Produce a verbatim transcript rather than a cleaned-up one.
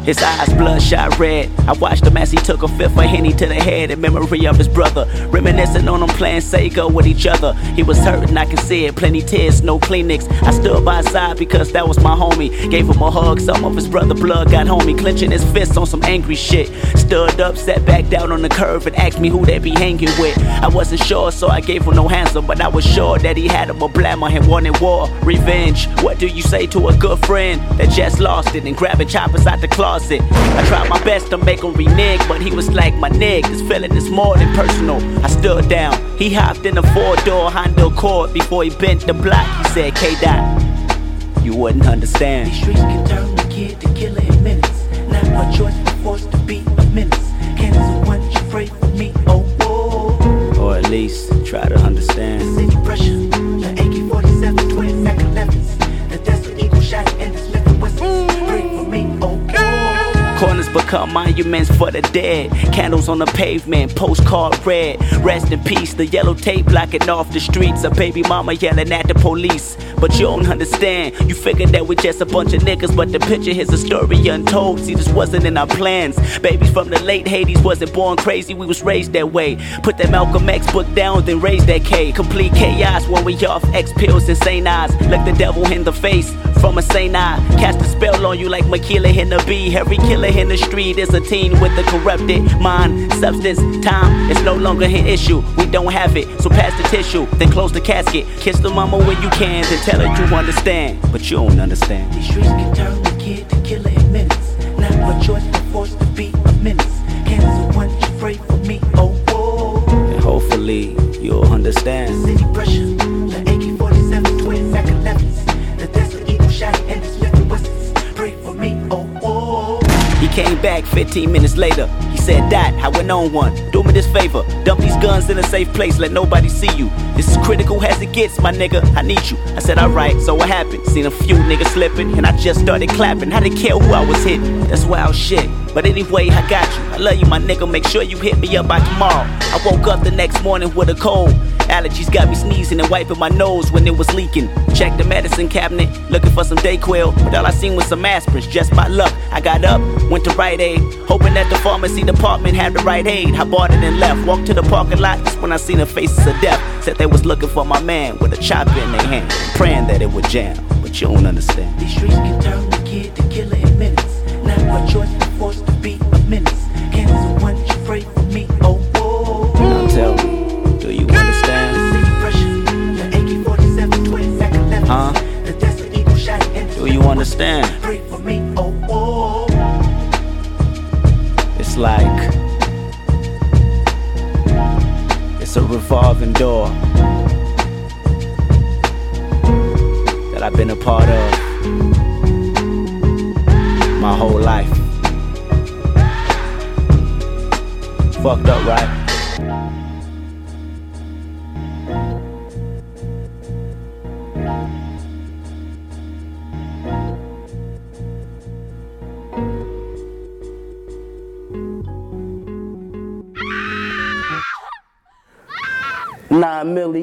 His eyes bloodshot red. I watched him as he took a fifth of Henny to the head in memory of his brother, reminiscing on him playing Sega with each other. He was hurting, I can see it, plenty tears, no Kleenex. I stood by his side because that was my homie. Gave him a hug, some of his brother blood got homie, clenching his fists on some angry shit. Stood up, sat back down on the curb and asked me who they be hanging with. I wasn't sure, so I gave him no answer, but I was sure that he had him a blammer and wanted war, revenge. What do you say to a good friend that just lost it and grabbing choppers out the closet? I tried my best to make him renege, but he was like, my nig, this feeling is more than personal. I stood down, he hopped in a four-door Honda Accord. Before he bent the block, he said, K-Dot, you wouldn't understand. These streets can turn a kid to killer in minutes. Not my choice, but forced to be a menace. Can someone you pray for me, oh, oh. Or at least try to understand. The city pressure, the A K forty-seven, twin Mac elevens. The Desert Eagle shot and it's living Western. Pray for me, oh, oh. Corners become monuments for the dead. Candles on the pavement, postcard red. Rest in peace, the yellow tape blocking off the streets. A baby mama yelling at the police. But you don't understand. You figured that we just a bunch of niggas, but the picture here's a story untold. See, this wasn't in our plans. Babies from the late Hades wasn't born crazy, we was raised that way. Put that Malcolm X book down, then raise that K. Complete chaos when we off X pills and Saint eyes. Look the devil in the face from a Saint eye. Cast a spell on you like Makila in the B. Every killer in the street is a teen with a corrupted mind. Substance, time, it's no longer an issue. We don't have it, so pass the tissue, then close the casket. Kiss the mama when you can, then tell her you understand. But you don't understand. These streets can turn a kid to killer in minutes. Not my choice, but forced to be a menace. Can someone you pray for me, oh, oh. And hopefully you'll understand. The city pressure, the A K forty-seven, twin Mac elevens. The Desert Eagle shot and it's living Western. Pray for me, oh, oh. He came back fifteen minutes later. He said, Dot, I went on one. Do me this favor. Dump these guns in a safe place. Let nobody see you. This is critical as it gets, my nigga. I need you. I said, alright, so what happened? Seen a few niggas slipping, and I just started clapping. I didn't care who I was hitting. That's wild shit. But anyway, I got you. I love you, my nigga. Make sure you hit me up by tomorrow. I woke up the next morning with a cold. Allergies got me sneezing and wiping my nose when it was leaking. Checked the medicine cabinet, looking for some Dayquil, but all I seen was some aspirins. Just by luck, I got up, went to Rite Aid, hoping that the pharmacy department had the right aid. I bought it and left, walked to the parking lot. That's when I seen the faces of death. Said they was looking for my man with a chopper in their hand, praying that it would jam. But you don't understand. These streets can turn a kid to killer in minutes. Not my choice, but forced to be a menace. Can someone you pray for me, oh, oh. Now tell me, do you understand? The city pressure, the A K forty-seven, twin Mac elevens. Huh? The Desert Eagle shot and it's Do you understand? pray for me, oh, oh. It's like it's a revolving door that I've been a part of my whole life. Fucked up, right? Nine million.